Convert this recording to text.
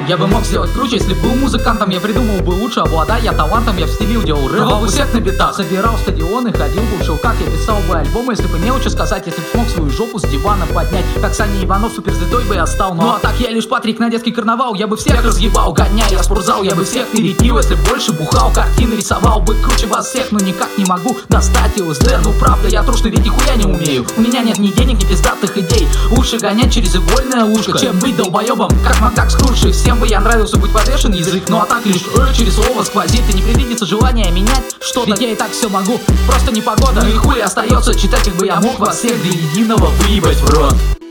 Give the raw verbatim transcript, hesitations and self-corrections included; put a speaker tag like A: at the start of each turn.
A: Я бы мог сделать круче, если был музыкантом. Я придумал бы лучше, обладая талантом. Я в стиле делал рэп, рвал бы всех на битах. Собирал стадионы, ходил бы в шоу-как. Я писал бы альбомы, если бы не что сказать. Если бы смог свою жопу с дивана поднять, как Саня Иванов суперзвездой бы я стал. Ну а так я лишь Патрик на детский карнавал. Я бы всех разъебал, гоняя спортзал. Я бы всех перепил, если больше бухал. Картины рисовал бы круче вас всех, но никак не могу достать ЛСД. Ну правда, я трушный, ведь нихуя не умею. У меня нет ни денег, ни пиздатых идей. Лучше гонять через игольное ушко, чем быть долбоебом, как Макдак Скрудж. Всем бы я нравился, будь повешен язык. Ну а так лишь э, через слово сквозит. И не предвидится желание менять что-то. Ведь я и так все могу, просто непогода. Ну и хули остается читать, как бы я мог вас всех до единого выебать в рот.